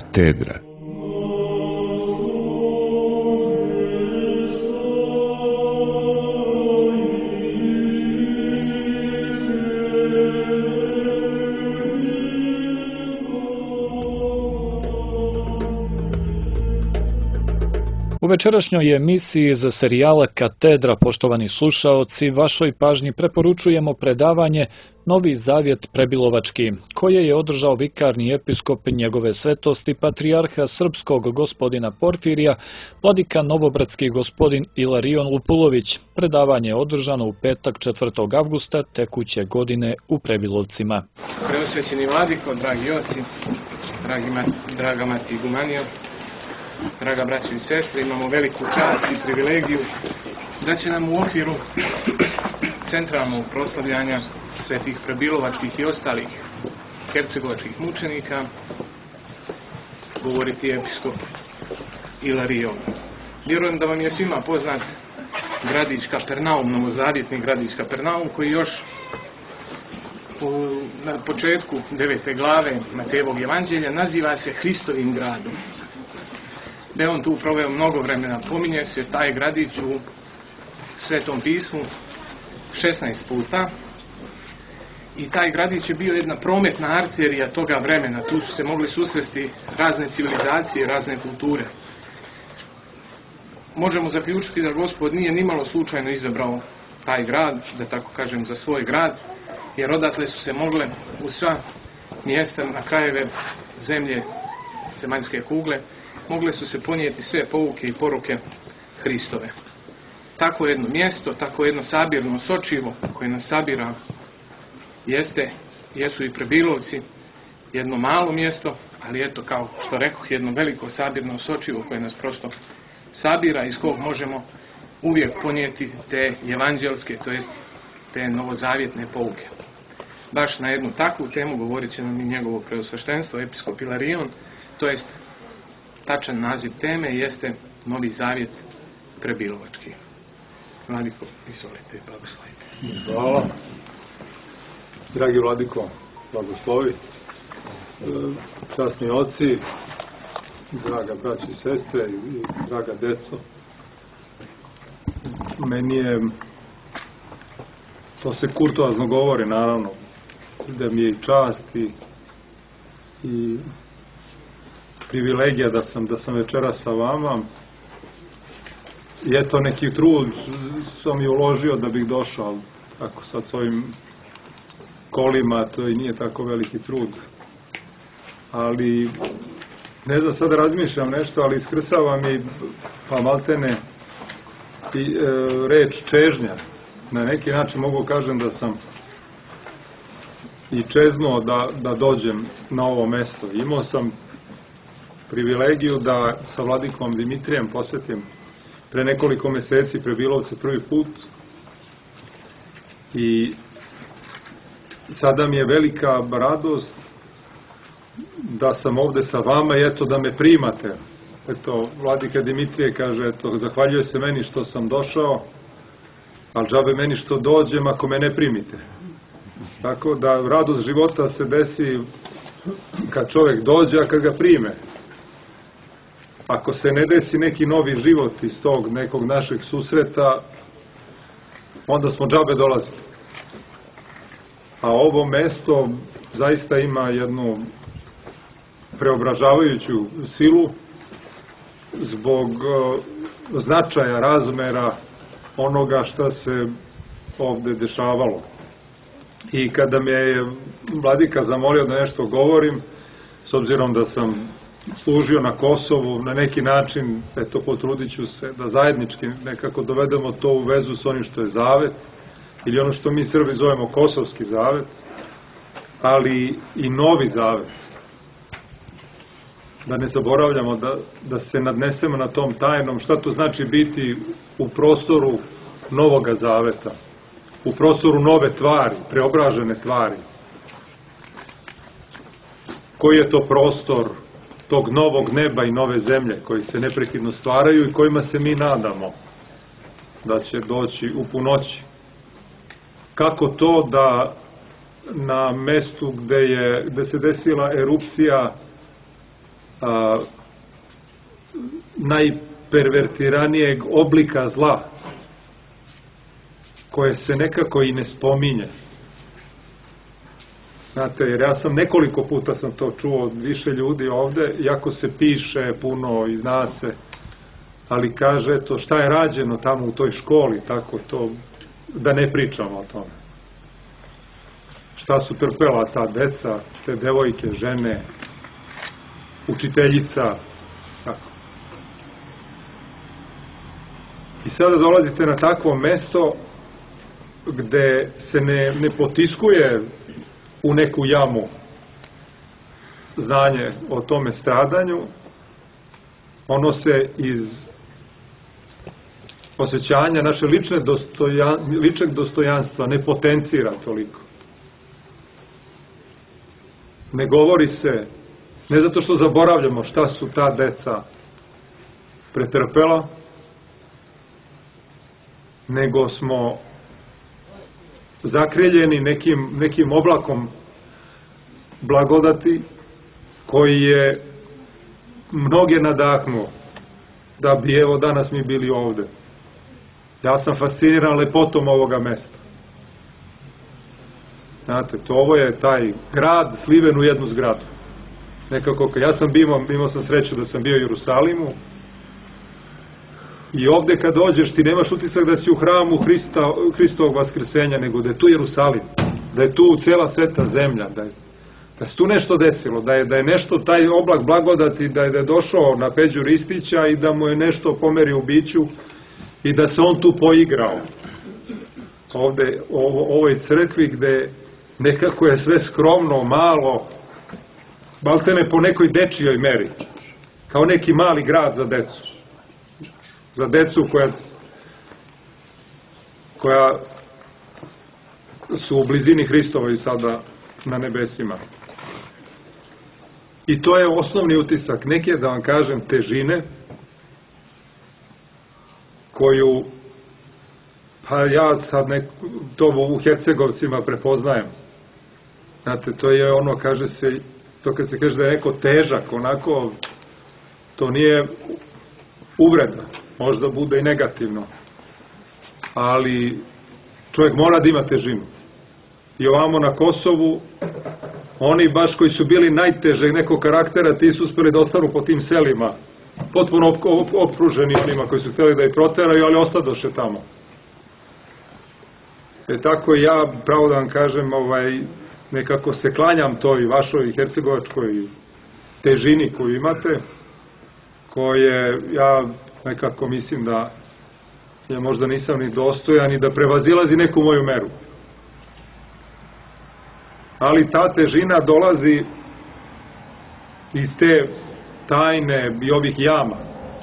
Katedra. U večerašnjoj emisiji za serijala Katedra, poštovani slušaoci, vašoj pažnji preporučujemo predavanje Novi zavjet prebilovački, koje je održao vikarni episkop njegove svetosti patrijarha srpskog gospodina Porfirija, vladika novobratski gospodin Ilarion Lupulović. Predavanje je održano u petak 4. avgusta tekuće godine u Prebilovcima. Preosvećeni vladiko, dragi oci, draga mati Igumanija, draga braća i sestre, imamo veliku čast i privilegiju da će nam u okviru centralnog proslavljanja svetih prebilovačkih i ostalih hercegovačkih mučenika govoriti episkop Ilarion. Vjerujem da vam je svima poznat gradić Kapernaum, novozavjetni gradić Kapernaum, koji još na početku 9. glave Matejevog evanđelja naziva se Hristovim gradom. Da je on tu proveo mnogo vremena, pominje se taj gradić u Svetom pismu 16 puta i taj gradić je bio jedna prometna arterija toga vremena. Tu su se mogli susresti razne civilizacije, razne kulture. Možemo zaključiti da Gospod nije nimalo slučajno izabrao taj grad, da tako kažem, za svoj grad, jer odatle su se mogle u sva mjesta na krajeve zemlje zemaljske kugle mogle su se ponijeti sve pouke i poruke Hristove. Tako jedno mjesto, tako jedno sabirno sočivo koje nas sabira jesu i Prebilovci, jedno malo mjesto, ali eto, kao što rekoh, jedno veliko sabirno sočivo koje nas prosto sabira, iz kog možemo uvijek ponijeti te evanđelske, to jest te novozavjetne pouke. Baš na jednu takvu temu govorit će nam i njegovo preosveštenstvo, episkop Ilarion, to jest tačan naziv teme jeste Novi zavjet prebilovački. Vladiko, izvolite i blagoslovite. Hvala. Dragi Vladiko, blagoslovi. Časni oci, draga braća i sestre i draga deco. Meni je, to se kurtoazno govori, naravno, da mi je i čast i privilegija da sam večera sa vama. I eto, neki trud sam i uložio da bih došao, ako sad s ovim kolima, to i nije tako veliki trud. Ali, ne znam, sad razmišljam nešto, ali iskrsava mi, pa maltene, i reč čežnja. Na neki način mogu kažem da sam i čeznuo da dođem na ovo mesto. Imao sam privilegiju da sa vladikom Dimitrijem posjetim pre nekoliko meseci Prebilovce prvi put i sada mi je velika radost da sam ovde sa vama i eto da me primate. Eto, vladika Dimitrije kaže, eto, zahvaljuje se meni što sam došao, ali džabe meni što dođem ako me ne primite. Tako da radost života se desi kad čovjek dođe, a kad ga prime. Ako se ne desi neki novi život iz tog nekog našeg susreta, onda smo džabe dolazili. A ovo mesto zaista ima jednu preobražavajuću silu zbog značaja, razmera onoga što se ovde dešavalo. I kada me je vladika zamolio da nešto govorim, s obzirom da sam služio na Kosovu, na neki način, eto, potrudit ću se da zajednički nekako dovedemo to u vezu s onim što je zavet, ili ono što mi Srbi zovemo Kosovski zavet, ali i Novi zavet. Da ne zaboravljamo da se nadnesemo na tom tajnom, šta to znači biti u prostoru Novoga zaveta, u prostoru nove tvari, preobražene tvari. Koji je to prostor tog novog neba i nove zemlje koji se neprekidno stvaraju i kojima se mi nadamo da će doći u punoći. Kako to da na mestu gde se desila erupcija najpervertiranijeg oblika zla, koje se nekako i ne spominje. Znate, jer ja sam nekoliko puta sam to čuo od više ljudi ovde, iako se piše puno i zna se, ali kaže to šta je rađeno tamo u toj školi, tako to, da ne pričamo o tome. Šta su trpela ta deca, te devojke, žene, učiteljica, tako. I sada dolazite na takvo mesto gde se ne potiskuje u neku jamu znanje o tome stradanju, ono se iz osjećanja naše ličnog dostojanstva ne potencira toliko. Ne govori se, ne zato što zaboravljamo šta su ta deca pretrpela, nego smo zakreljeni nekim oblakom blagodati koji je mnoge nadahnuo da bi evo danas mi bili ovde. Ja sam fasciniran lepotom ovoga mesta. Znate, ovo je taj grad sliven u jednu zgradu. Nekako, ja sam imao sam sreću da sam bio u Jerusalimu i ovde kad dođeš ti nemaš utisak da si u hramu Hristovog vaskrsenja, nego da je tu Jerusalim, da je tu cela sveta zemlja, da se tu nešto desilo, da je nešto, taj oblak blagodati, da je došao na Peđu Ristića i da mu je nešto pomeri u biću i da se on tu poigrao. Ovde, u ovoj crkvi gde nekako je sve skromno, malo, baltene po nekoj dečijoj meri, kao neki mali grad za decu. Za decu koja su u blizini Hristovoj sada na nebesima. I to je osnovni utisak, neke, da vam kažem, težine koju, pa ja sad to u Hercegovcima prepoznajem. Znate, to je ono, kaže se, to kad se kaže da je neko težak, onako, to nije uvreda, možda bude i negativno, ali čovjek mora da ima težinu. I ovamo na Kosovu, oni baš koji su bili najtežeg nekog karaktera, ti su uspeli da ostanu po tim selima, potpuno opruženi onima koji su htjeli da ih proteraju, ali ostadoše tamo. Tako ja, pravo da vam kažem, nekako se klanjam toj vašoj hercegovačkoj težini koju imate, koje ja nekako mislim da ja možda nisam ni dostojan i da prevazilazi neku moju meru. Ali ta težina dolazi iz te tajne i ovih jama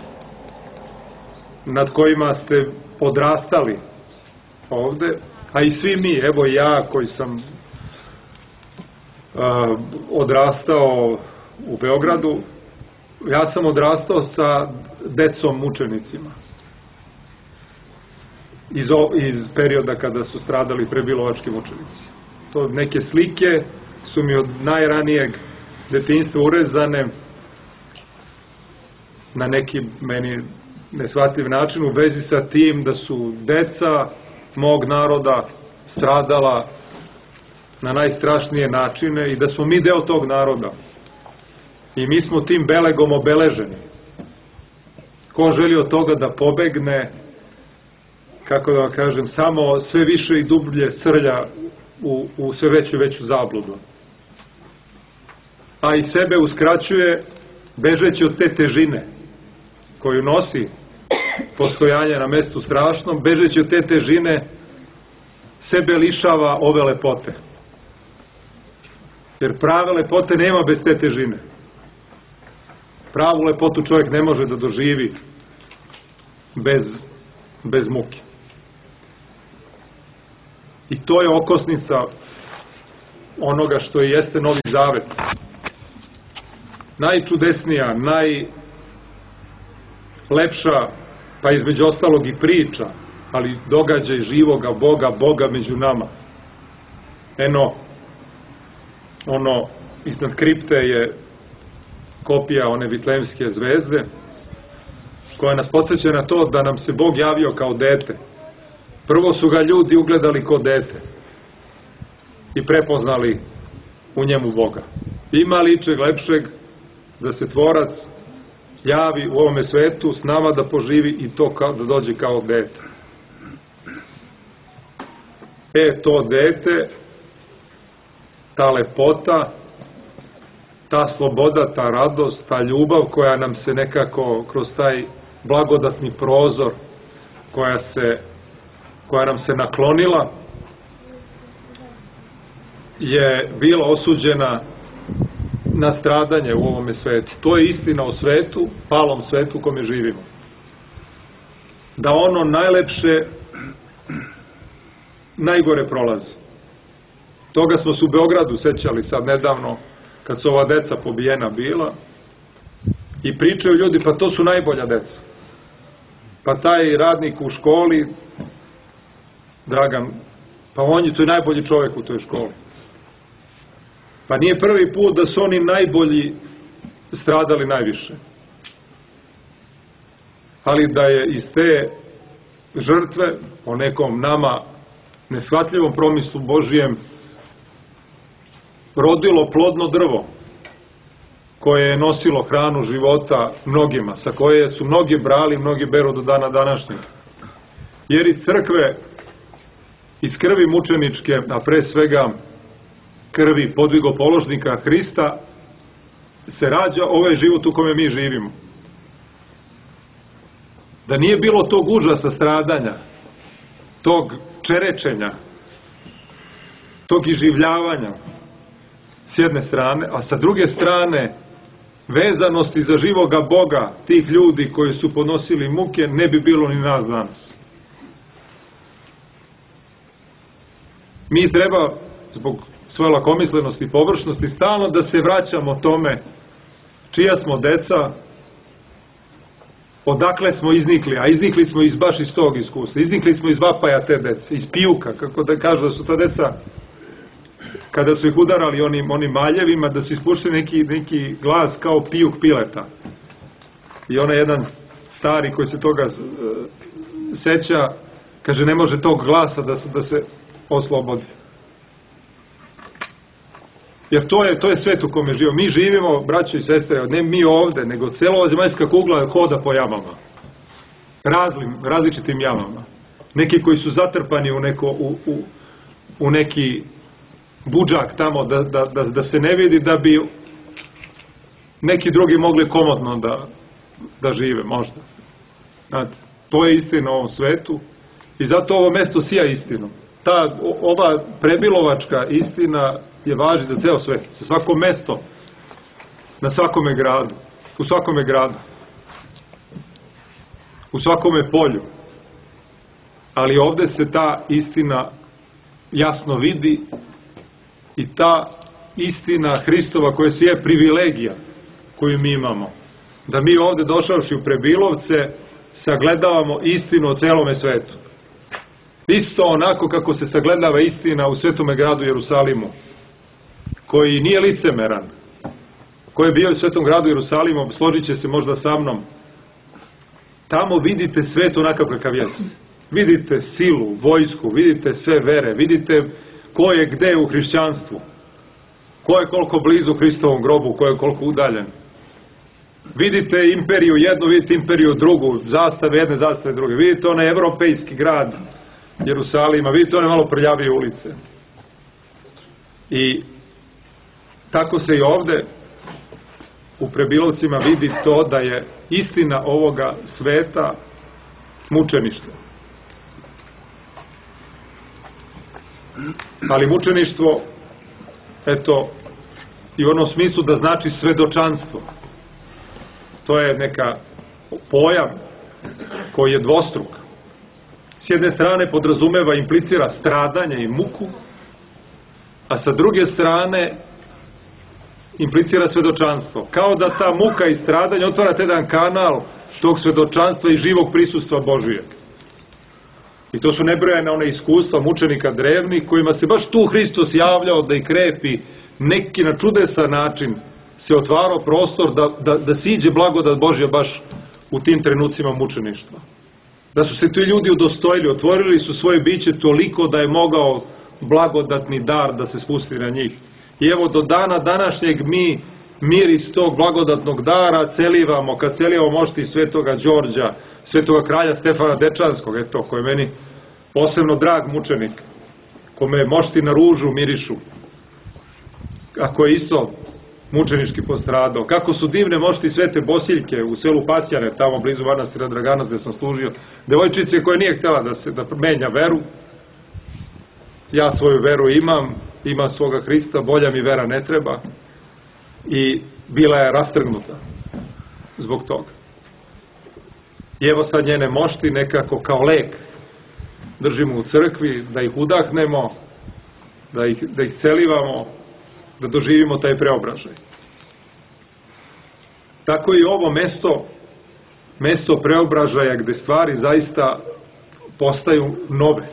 nad kojima ste odrastali ovde, a i svi mi, evo ja koji sam odrastao u Beogradu, ja sam odrastao sa decom mučenicima iz perioda kada su stradali prebilovački mučenici. To neke slike su mi od najranijeg detinjstva urezane na neki meni neshvatljiv način u vezi sa tim da su deca mog naroda stradala na najstrašnije načine i da smo mi deo tog naroda. I mi smo tim belegom obeleženi. Ko želi od toga da pobegne, kako da vam kažem, samo sve više i dublje srlja u sve veću i veću zabludu. A i sebe uskraćuje bežeći od te težine koju nosi postojanje na mestu strašnom, bežeći od te težine sebe lišava ove lepote. Jer prave lepote nema bez te težine. Pravu lepotu čovjek ne može da doživi bez muke. I to je okosnica onoga što jeste Novi Zavet. Najčudesnija, najlepša, pa između ostalog i priča, ali događaj živoga Boga među nama. Eno, ono iznad kripte je kopija one Vitlejemske zvezde, koja nas podsjeća na to da nam se Bog javio kao dete. Prvo su ga ljudi ugledali kao dete i prepoznali u njemu Boga. Ima li ičeg lepšeg da se tvorac javi u ovome svetu s nama, da poživi i to da dođe kao dete. To dete, ta lepota, ta sloboda, ta radost, ta ljubav koja nam se nekako kroz taj blagodatni prozor koja nam se naklonila, je bila osuđena na stradanje u ovome svetu. To je istina o svetu, palom svetu u kome živimo. Da ono najlepše najgore prolazi. Toga smo se u Beogradu sećali sad nedavno, kad su ova deca pobijena bila, i pričaju ljudi, pa to su najbolja deca. Pa taj radnik u školi, Dragan, pa on je to najbolji čovjek u toj školi. Pa nije prvi put da su oni najbolji stradali najviše. Ali da je iz te žrtve, o nekom nama neshvatljivom promislu Božijem, rodilo plodno drvo koje je nosilo hranu života mnogima, sa koje su mnogi brali, mnogi beru do dana današnjeg. Jer iz crkve, iz krvi mučeničke, a pre svega krvi podvigopoložnika Hrista, se rađa ovaj život u kome mi živimo. Da nije bilo tog užasa stradanja, tog čerečenja, tog iživljavanja s jedne strane, a sa druge strane vezanosti za živoga Boga tih ljudi koji su podnosili muke, ne bi bilo ni nas danas. Mi treba, zbog svoje lakomislenosti i površnosti, stalno da se vraćamo tome čija smo deca, odakle smo iznikli, a iznikli smo baš iz tog iskustva, iznikli smo iz vapaja te dece, iz pijuka, kako da kažu da su ta deca, kada su ih udarali onim maljevima, da su ispuštili neki glas kao pijuk pileta. I onaj jedan stari koji se toga seća, kaže, ne može tog glasa da se oslobodi. Jer to je svet u kome živimo. Mi živimo, braćo i sestre, ne mi ovde, nego cela zemaljska kugla hoda po jamama. Različitim jamama. Neki koji su zatrpani u neki budžak tamo da se ne vidi, da bi neki drugi mogli komotno da žive, možda. Znate, to je istina u ovom svetu i zato ovo mesto sija istinom. Ova prebilovačka istina je važi za ceo svet, za svako mesto, na svakome gradu, u svakome gradu, u svakome polju. Ali ovde se ta istina jasno vidi i ta istina Hristova koja se je privilegija koju mi imamo. Da mi ovde došavši u Prebilovce sagledavamo istinu o celome svetu. Isto onako kako se sagledava istina u svetome gradu Jerusalimu, koji nije licemeran, koji je bio u svetom gradu Jerusalimu, složit će se možda sa mnom. Tamo vidite svet onakav kakav jeste. Vidite silu, vojsku, vidite sve vere, vidite ko je gde u hrišćanstvu, ko je koliko blizu Hristovom grobu, ko je koliko udaljen. Vidite imperiju jednu, vidite imperiju drugu, zastave jedne, zastave druge. Vidite onaj evropejski grad Jerusalima, vidite one malo prljavije ulice. I tako se i ovde u Prebilovcima vidi to da je istina ovoga sveta mučeništvo. Ali mučeništvo, eto, i u onom smislu da znači svedočanstvo. To je neka pojam koji je dvostruk. S jedne strane podrazumeva, implicira stradanje i muku, a sa druge strane implicira svedočanstvo. Kao da ta muka i stradanje otvara jedan kanal tog svedočanstva i živog prisustva Božijeg. I to su nebrojene one iskustva mučenika drevnih, kojima se baš tu Hristos javljao da ih krepi neki na čudesan način se otvarao prostor da siđe blagodat Božja baš u tim trenucima mučeništva. Da su se ti ljudi udostojili, otvorili su svoje biće toliko da je mogao blagodatni dar da se spusti na njih. I evo do dana današnjeg mi miris tog blagodatnog dara celivamo, kad celivamo mošti svetoga Đorđa, svetoga kralja Stefana Dečanskog, eto, koji je meni posebno drag mučenik, kome mošti na ružu mirišu, a koji je isto mučenički postradao. Kako su divne mošti Svete Bosiljke u selu Pasjane, tamo blizu manastira Draganac gde sam služio, devojčice koja nije htjela da menja veru. Ja svoju veru imam svoga Hrista, bolja mi vera ne treba, i bila je rastrgnuta zbog toga. I evo sad njene mošti nekako kao lek držimo u crkvi, da ih udahnemo, da ih celivamo, da doživimo taj preobražaj. Tako i ovo mesto preobražaja gde stvari zaista postaju nove.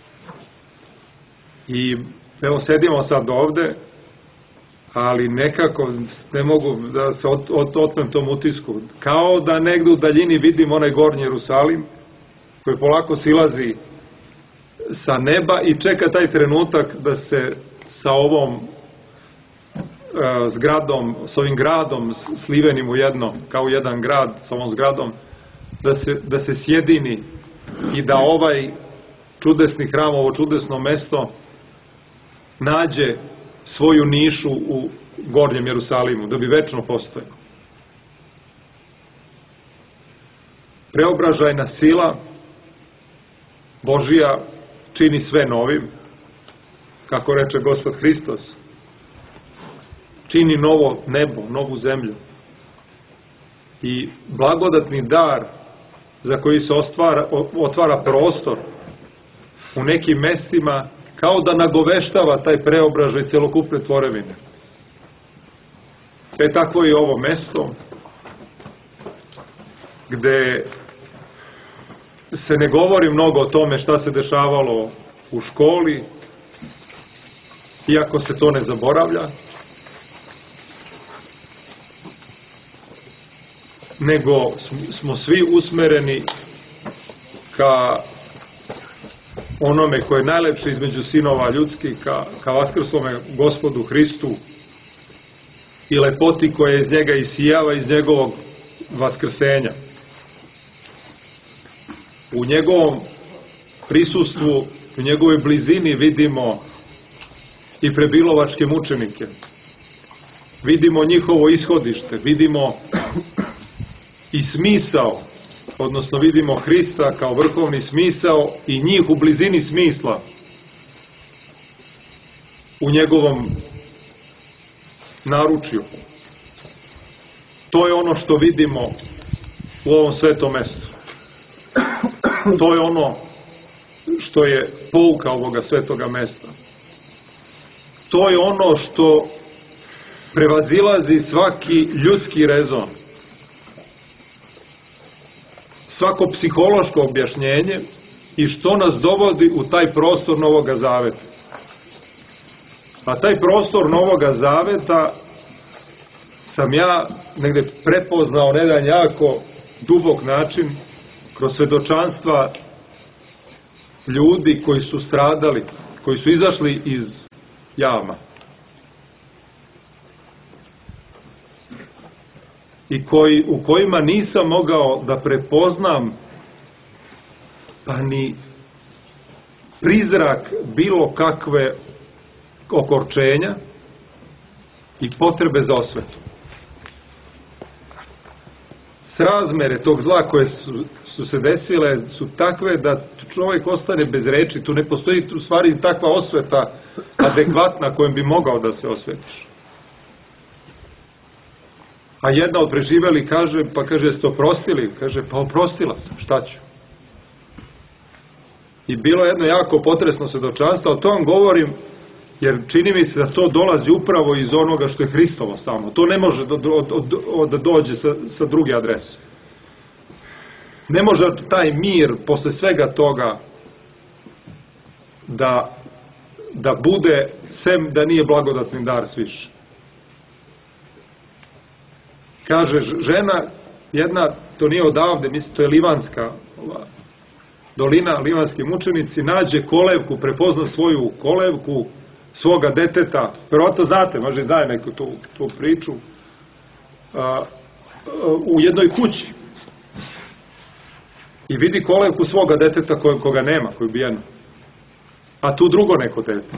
I evo sedimo sad ovde, ali nekako ne mogu da se otmem tom utisku. Kao da negde u daljini vidim onaj gornji Jerusalim koji polako silazi sa neba i čeka taj trenutak da se sa ovom zgradom, s ovim gradom slivenim u jedno, kao jedan grad sa ovom zgradom, da se sjedini i da ovaj čudesni hram, ovo čudesno mesto nađe svoju nišu u gornjem Jerusalimu, da bi večno postojao. Preobražajna sila Božija čini sve novim, kako reče Gospod Hristos, čini novo nebo, novu zemlju. I blagodatni dar za koji se otvara prostor u nekim mestima kao da nagoveštava taj preobražaj celokupne tvorevine. Tako je ovo mesto gde se ne govori mnogo o tome šta se dešavalo u školi, iako se to ne zaboravlja, nego smo svi usmereni ka onome koje je najlepše između sinova ljudskih, ka vaskrslome Gospodu Hristu i lepoti koja iz njega isijava iz njegovog vaskrsenja. U njegovom prisustvu, u njegovoj blizini vidimo i prebilovačke mučenike. Vidimo njihovo ishodište, vidimo i smisao, odnosno vidimo Hrista kao vrhovni smisao i njih u blizini smisla u njegovom naručju. To je ono što vidimo u ovom svetom mestu. To je ono što je pouka ovoga svetoga mesta. To je ono što prevazilazi svaki ljudski rezon, svako psihološko objašnjenje i što nas dovodi u taj prostor Novoga Zaveta. A taj prostor Novoga Zaveta sam ja negde prepoznao na jedan jako dubok način kroz svedočanstva ljudi koji su stradali, koji su izašli iz jama. I u kojima nisam mogao da prepoznam pa ni prizrak bilo kakve okorčenja i potrebe za osvetu. Srazmere tog zla koje su se desile su takve da čovjek ostane bez reči, tu ne postoji u stvari takva osveta adekvatna kojom bi mogao da se osvetiš. A jedna od preživeli kaže, jeste oprostili? Kaže, pa oprostila sam, šta ću? I bilo jedno jako potresno svedočanstvo, o tom govorim, jer čini mi se da to dolazi upravo iz onoga što je Hristovo samo. To ne može da dođe sa druge adrese. Ne može taj mir, posle svega toga, da bude, sem da nije blagodatni dar sviše. kaže žena jedna, to nije odavde, mislim, to je Livanska dolina, livanski mučenici, nađe kolevku, prepozna svoju kolevku, svoga deteta, verovatno znate, može daje neku tu priču, u jednoj kući. I vidi kolevku svoga deteta koga nema, koji je ubijeno. A tu drugo neko dete.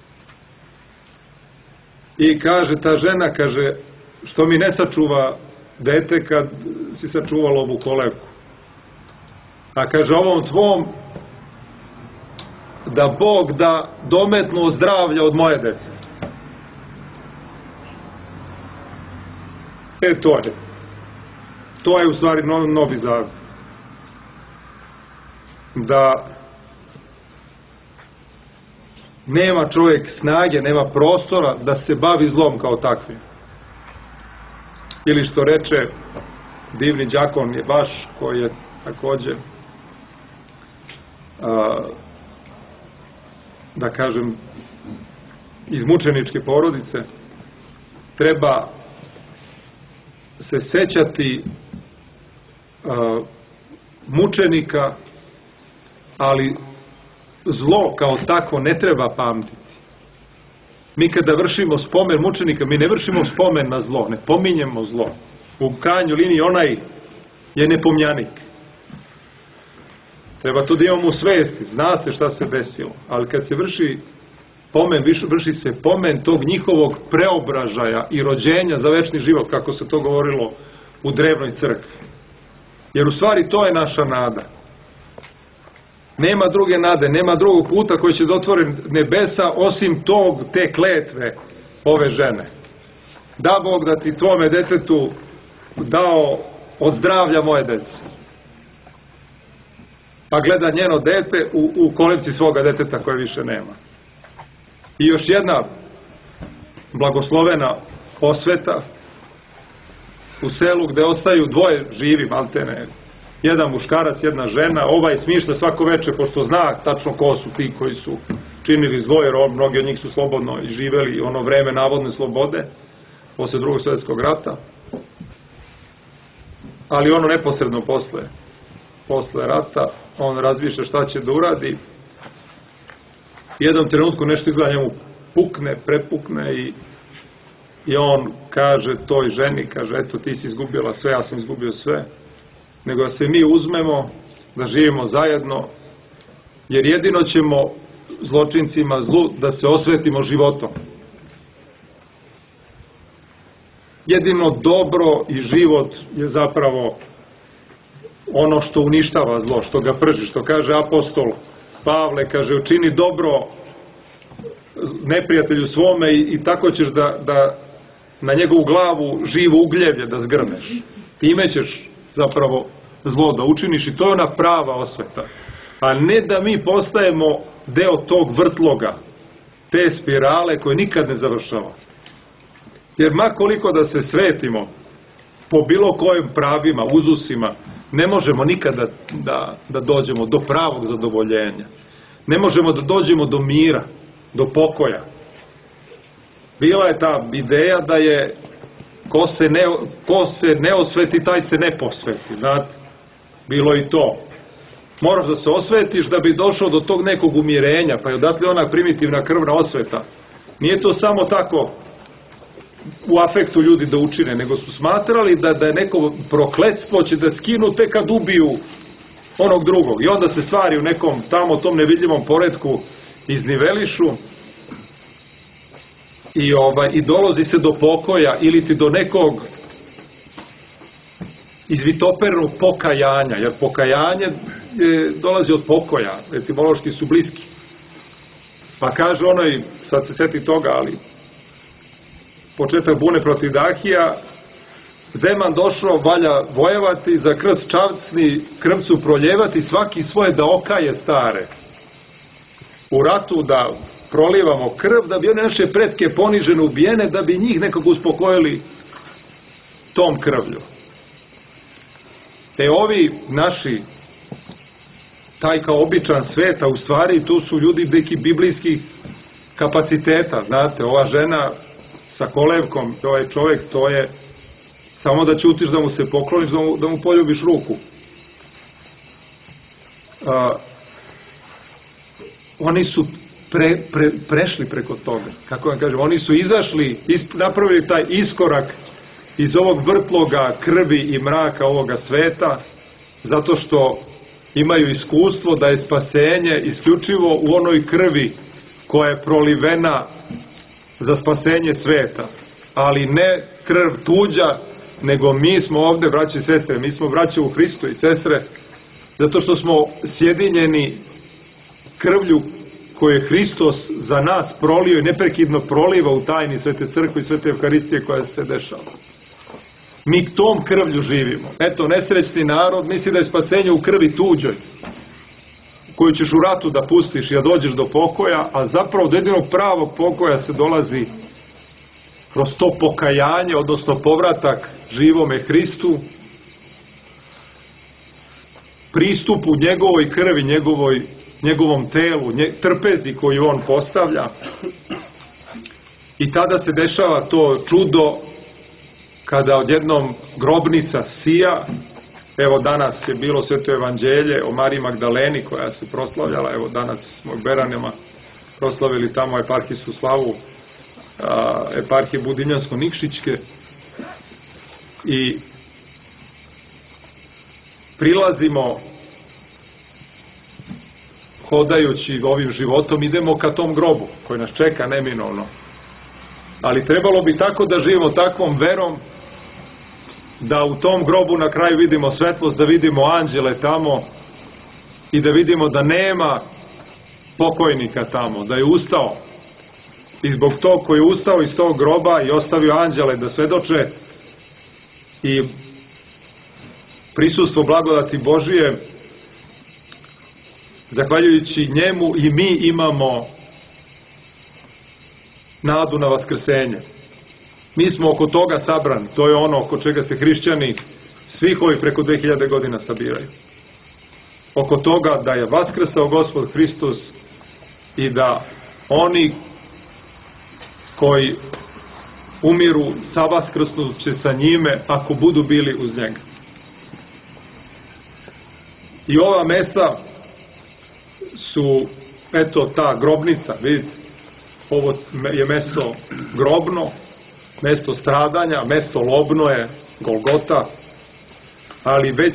I kaže ta žena, kaže, što mi ne sačuva dete kad si sačuvala ovu kolevku. A kaže, ovom tvom da Bog da dometnu zdravlja od moje dece. To je u stvari novi zavet. Da nema čovjek snage, nema prostora da se bavi zlom kao takvim. Ili što reče divni đakon je baš, koji je također da kažem iz mučeničke porodice, treba se sećati mučenika, ali zlo kao tako ne treba pamtiti. Mi kada vršimo spomen mučenika, mi ne vršimo spomen na zlo, ne pominjemo zlo. U krajnjoj liniji onaj je nepomnjanik. Treba to da imamo u svesti, zna se šta se desilo, ali kad se vrši pomen, vrši se pomen tog njihovog preobražaja i rođenja za večni život, kako se to govorilo u drevnoj crkvi. Jer u stvari to je naša nada. Nema druge nade, nema drugog puta koji će da otvori nebesa osim te kletve ove žene. Da Bog da ti tvome detetu dao od zdravlja moje dece. Pa gleda njeno dete u kolevci svoga deteta koje više nema. I još jedna blagoslovena osveta u selu gde ostaju dvoje živi maltene. Jedan muškarac, jedna žena, ovaj smišlja svako veče, pošto zna tačno ko su ti koji su činili zlo, jer mnogi od njih su slobodno i živeli ono vreme navodne slobode, posle Drugog svjetskog rata. Ali ono neposredno posle rata, on razmišlja šta će da uradi. U jednom trenutku nešto izgleda njemu prepukne i on kaže toj ženi, kaže, eto ti si izgubila sve, ja sam izgubio sve. Nego da se mi uzmemo, da živimo zajedno, jer jedino ćemo zločincima zlu da se osvetimo životom. Jedino dobro i život je zapravo ono što uništava zlo, što ga prži, što kaže apostol Pavle, kaže, učini dobro neprijatelju svome i tako ćeš da na njegovu glavu živo ugljevlje da zgrneš. Time ćeš zapravo zlo da učiniš i to je ona prava osveta. A ne da mi postajemo deo tog vrtloga, te spirale koje nikad ne završava. Jer ma koliko da se svetimo po bilo kojim pravima, uzusima, ne možemo nikada da dođemo do pravog zadovoljenja. Ne možemo da dođemo do mira, do pokoja. Bila je ta ideja da je ko se ne osveti, taj se ne posveti. Znate, bilo i to. Moraš da se osvetiš da bi došao do tog nekog umirenja, pa je odatle ona primitivna krvna osveta. Nije to samo tako u afektu ljudi da učine, nego su smatrali da je neko prokletstvo će da skinu tek kad ubiju onog drugog. I onda se stvari u nekom tamo tom nevidljivom poretku iznivelišu i dolazi se do pokoja ili ti do nekog izvitopernog pokajanja, jer pokajanje dolazi od pokoja, etimološki su bliski. Pa kaže onoj, sad se seti toga, ali početak bune protiv Dahija, Zeman došao, valja vojevati, za krst čavcni krvcu proljevati, svaki svoje da okaje stare. U ratu da prolivamo krv, da bi one naše pretke ponižene ubijene, da bi njih nekako uspokojili tom krvlju. Te ovi naši, taj kao običan sveta, u stvari tu su ljudi neki biblijskih kapaciteta, znate, ova žena sa kolevkom, to je čovjek, to je samo da ćutiš, da mu se pokloniš, da mu poljubiš ruku. Oni su prešli preko toga, kako vam kažem, oni su izašli, napravili taj iskorak iz ovog vrtloga krvi i mraka ovoga sveta, zato što imaju iskustvo da je spasenje isključivo u onoj krvi koja je prolivena za spasenje sveta, ali ne krv tuđa, nego mi smo ovde, braće i sestre, mi smo braće u Hristu i sestre, zato što smo sjedinjeni krvlju koje je Hristos za nas prolio i neprekidno proliva u tajni Svete crkve i Svete Evharistije koja se dešava. Mi tom krvlju živimo. Eto, nesrećni narod misli da je spasenje u krvi tuđoj, koju ćeš u ratu da pustiš i da dođeš do pokoja, a zapravo do jedinog pravog pokoja se dolazi kroz to pokajanje, odnosno povratak živome Hristu, pristupu njegovoj krvi, njegovom telu, trpezi koju on postavlja. I tada se dešava to čudo kada odjednom grobnica sija. Evo danas je bilo Sveto evanđelje o Mariji Magdaleni koja se proslavljala, evo danas smo u Beranima proslavili tamo eparhijsku slavu eparhije Budinjansko-Nikšićke i prilazimo hodajući ovim životom, idemo ka tom grobu koji nas čeka neminovno, ali trebalo bi tako da živimo takvom verom da u tom grobu na kraju vidimo svetlost, da vidimo anđele tamo i da vidimo da nema pokojnika tamo, da je ustao. I zbog tog koji je ustao iz tog groba i ostavio anđele da svedoče i prisustvo blagodati Božije, zahvaljujući njemu i mi imamo nadu na vaskrsenje. Mi smo oko toga sabrani, to je ono oko čega se hrišćani svih ovih preko 2000 godina sabiraju. Oko toga da je vaskrsao Gospod Hristos i da oni koji umiru savaskrsnut će sa njime ako budu bili uz njega. I ova mesa su, eto, ta grobnica, vidite, ovo je mesto grobno, mesto stradanja, mesto lobno je Golgota, ali već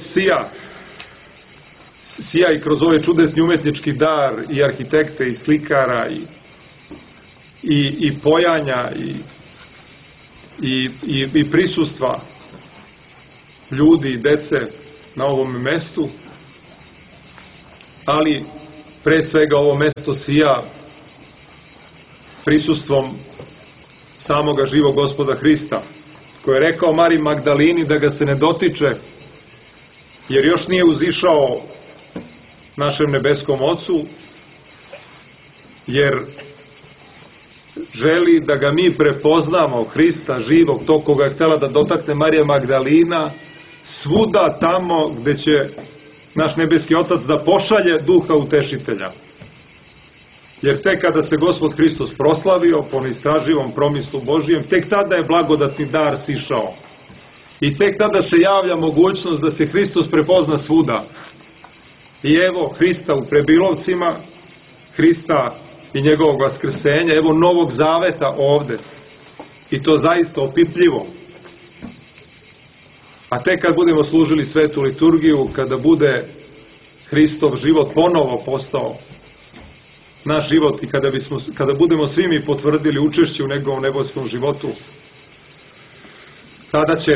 sija i kroz ovaj čudesni umetnički dar i arhitekte i slikara i pojanja i prisustva ljudi i dece na ovom mestu, ali pre svega ovo mesto sija prisustvom samoga živog Gospoda Hrista, koji je rekao Mariji Magdalini da ga se ne dotiče, jer još nije uzišao našem nebeskom Ocu, jer želi da ga mi prepoznamo, Hrista živog, to koga je htjela da dotakne Marija Magdalina, svuda tamo gde će naš nebeski Otac da pošalje Duha Utešitelja. Jer tek kada se Gospod Hristos proslavio po neistraživom promislu Božijem, tek tada je blagodatni dar sišao. I tek tada se javlja mogućnost da se Hristos prepozna svuda. I evo Hrista u Prebilovcima, Hrista i njegovog vaskrsenja, evo Novog Zaveta ovde. I to zaista opipljivo. A tek kad budemo služili svetu liturgiju, kada bude Hristov život ponovo postao naš život i kada budemo svi mi potvrdili učešće u njegovom nebeskom životu, tada će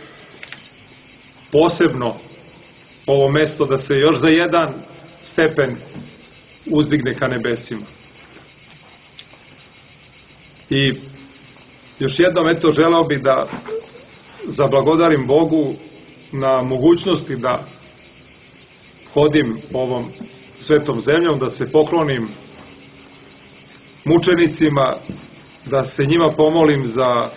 posebno ovo mesto da se još za jedan stepen uzdigne ka nebesima. I još jednom, eto, želeo bi da zablagodarim Bogu na mogućnosti da hodim ovom svetom zemljom, da se poklonim mučenicima, da se njima pomolim za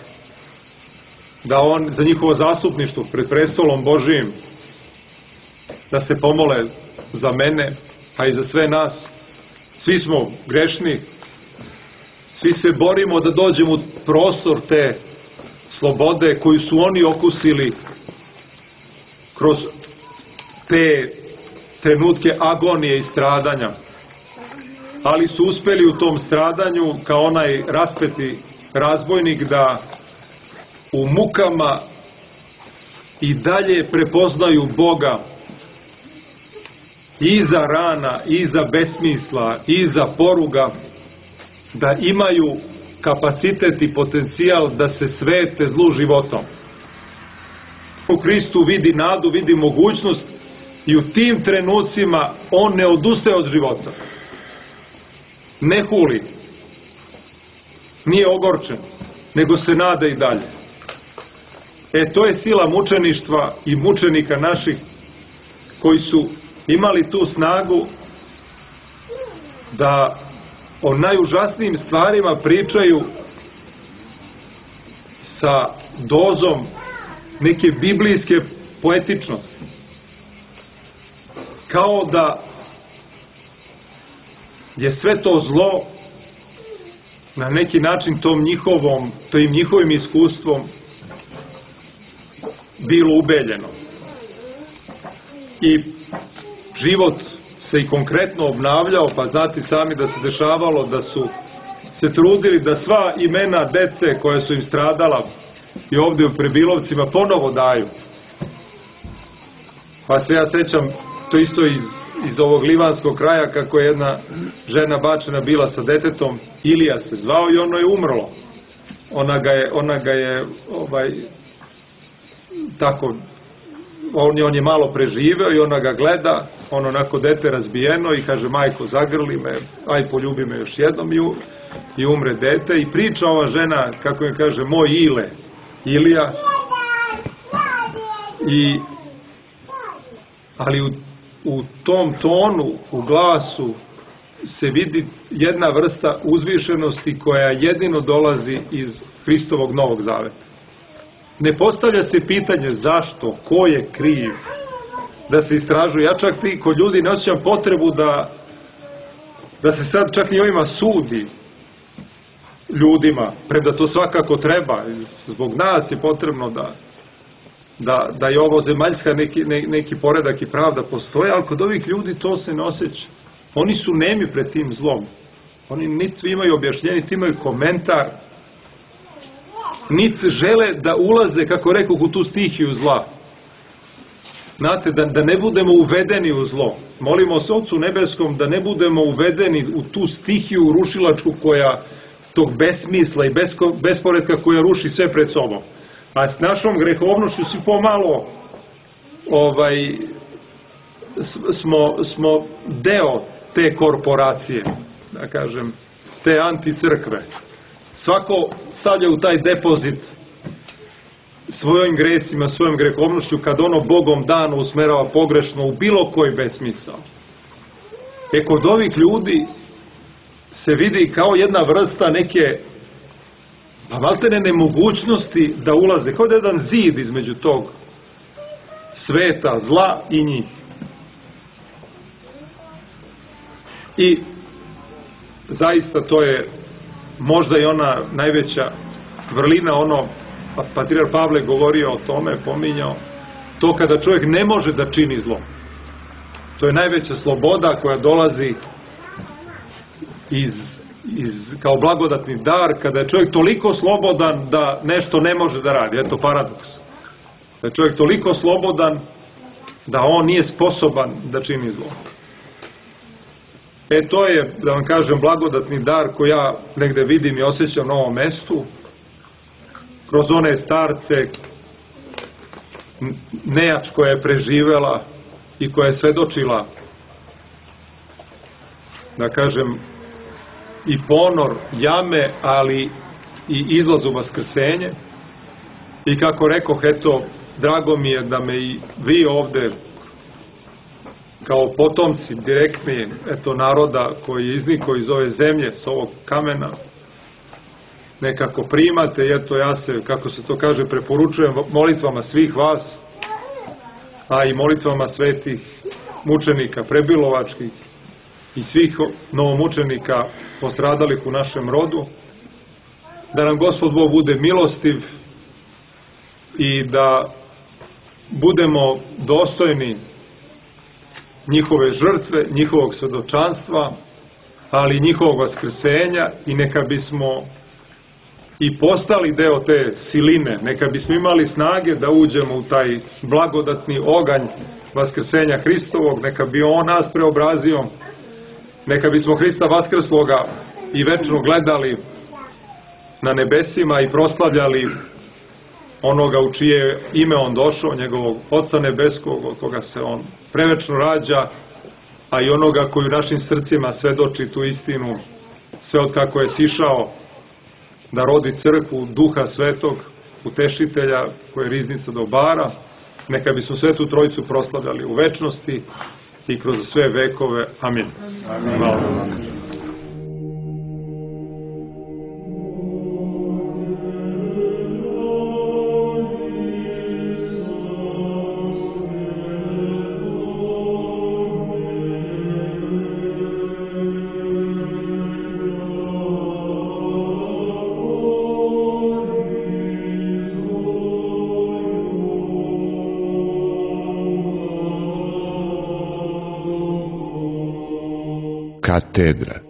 njihovo zastupništvo pred prestolom Božijim, da se pomole za mene, a i za sve nas. Svi smo grešni, svi se borimo da dođemo u prostor te slobode koju su oni okusili kroz te trenutke agonije i stradanja, ali su uspeli u tom stradanju kao onaj raspeti razbojnik da u mukama i dalje prepoznaju Boga iza rana, iza besmisla, iza poruga, da imaju kapacitet i potencijal da se svete zlu životom. U Hristu vidi nadu, vidi mogućnost i u tim trenucima on ne odustaje od života. Ne huli, nije ogorčen, nego se nada i dalje. To je sila mučeništva i mučenika naših koji su imali tu snagu da o najužasnijim stvarima pričaju sa dozom neke biblijske poetičnosti. Kao da je sve to zlo na neki način tim njihovim iskustvom bilo ubeljeno. I život se i konkretno obnavljao, pa znate sami da se dešavalo da su se trudili da sva imena dece koja su im stradala i ovdje u Prebilovcima ponovo daju. Pa se ja sećam to isto iz ovog livanskog kraja kako je jedna žena bačena bila sa detetom, Ilija se zvao i ono je umrlo. Ona ga je tako, on je malo preživeo i ona ga gleda, ono onako dete razbijeno i kaže majko zagrli me, aj poljubi me još jednom i umre dete i priča ova žena, kako je kaže, moj Ilija, ali u tom tonu, u glasu se vidi jedna vrsta uzvišenosti koja jedino dolazi iz Hristovog Novog Zaveta. Ne postavlja se pitanje zašto, ko je kriv, da se istražuje. Ja čak kod ljudi ne osjećam potrebu da se sad čak i ovima sudi ljudima, premda to svakako treba, zbog nas je potrebno da je ovo zemaljska neki poredak i pravda postoje, ali kod ovih ljudi to se ne osjeća. Oni su nemi pred tim zlom. Oni niti imaju objašnjenje, niti imaju komentar, niti žele da ulaze, kako rekao, u tu stihiju zla. Znate, da ne budemo uvedeni u zlo. Molimo se Otcu Nebeskom da ne budemo uvedeni u tu stihiju rušilačku tog besmisla i besporedka koja ruši sve pred sobom. A s našom grehovnošću si pomalo smo deo te korporacije, da kažem, te anticrkve. Svako stavlja u taj depozit svojim gresima, svojom grehovnošću, kad ono Bogom dano usmerava pogrešno u bilo koji besmisao. Kod ovih ljudi se vidi kao jedna vrsta neke, pa maltene nemogućnosti da ulaze, kao da je jedan zid između tog sveta, zla i njih. I zaista to je možda i ona najveća vrlina, patrijarh Pavle govorio o tome, pominjao, to kada čovjek ne može da čini zlo. To je najveća sloboda koja dolazi kao blagodatni dar, kada je čovjek toliko slobodan da nešto ne može da radi. Eto paradoks. Da je čovjek toliko slobodan da on nije sposoban da čini zlo. To je, da vam kažem, blagodatni dar koji ja negde vidim i osjećam na ovom mestu, kroz one starce, nejač koja je preživela i koja je svedočila, da kažem, i ponor jame, ali i izlaz u vaskrsenje. I kako rekoh, eto, drago mi je da me i vi ovde kao potomci direktni, eto, naroda koji je iznikao iz ove zemlje, s ovog kamena, nekako primate. I eto, ja se, kako se to kaže, preporučujem molitvama svih vas, a i molitvama svetih mučenika prebilovačkih i svih novomučenika postradalih u našem rodu, da nam Gospod Bog bude milostiv i da budemo dostojni njihove žrtve, njihovog svedočanstva, ali i njihovog vaskrsenja, i neka bismo i postali deo te siline, neka bismo imali snage da uđemo u taj blagodatni oganj vaskrsenja Hristovog, neka bi on nas preobrazio, neka bismo Hrista vaskrsloga i večno gledali na nebesima i proslavljali onoga u čije ime on došao, njegovog Oca nebeskog, od koga se on prevečno rađa, a i onoga koji u našim srcima svedoči tu istinu, sve od kako je sišao da rodi crkvu Duha Svetog, Utešitelja, koji je riznica dobara. Neka bismo Svetu Trojicu proslavljali u večnosti i kroz sve vekove. Amin. Amin. Hvala. Katedra.